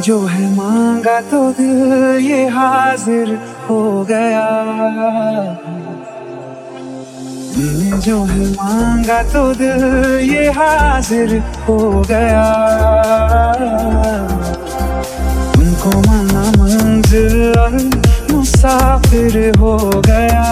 जो है मांगा तो दिल ये हाजिर हो गया। मैंने जो है मांगा तो दिल ये हाजिर हो गया। तुमको माना मंजिल और मुसाफिर हो गया।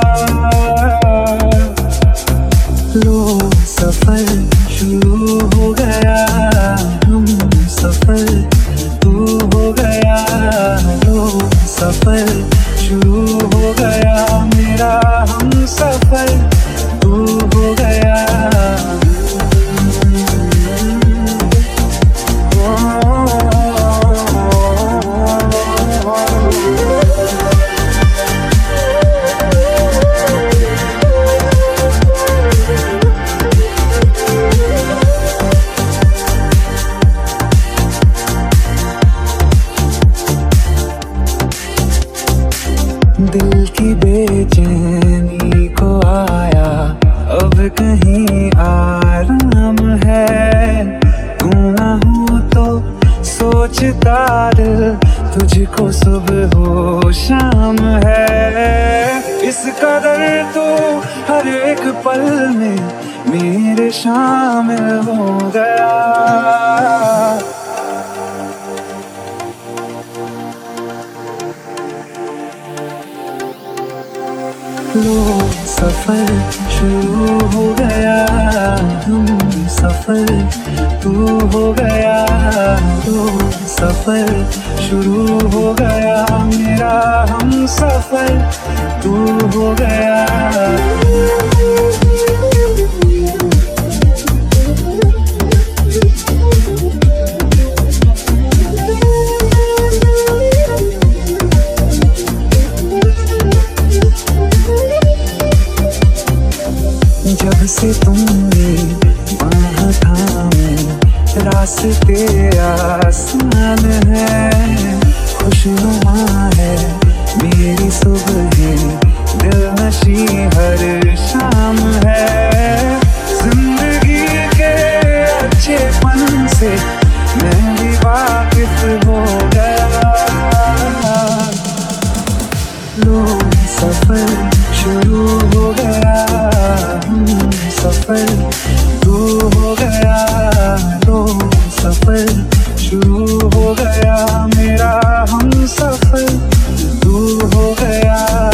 लो सफर शुरू हो गया। हम सफर तू हो गया। लो सफर शुरू हो गया। मेरा हम सफर तू हो गया। दिल की बेचैनी को आया अब कहीं आराम है। तू ना हो तो सोचता दिल तुझको सुबह हो शाम है। इस कदर तू हर एक पल में मेरे शामिल हो गया। लो सफर शुरू हो गया। हम सफर तू हो गया। लो सफर शुरू हो गया। मेरा हम सफर तू हो गया। जब से तुमने बाह थामे रास्ते आसान है। खुशनुमा है मेरी सुबह दिलनशी हर शाम है। जिंदगी के अच्छेपन से मैं भी वाकिफ हो गया। लो सफर शुरू हो गया। सफर तू हो गया। लो सफर शुरू हो गया। मेरा हम सफर तू हो गया।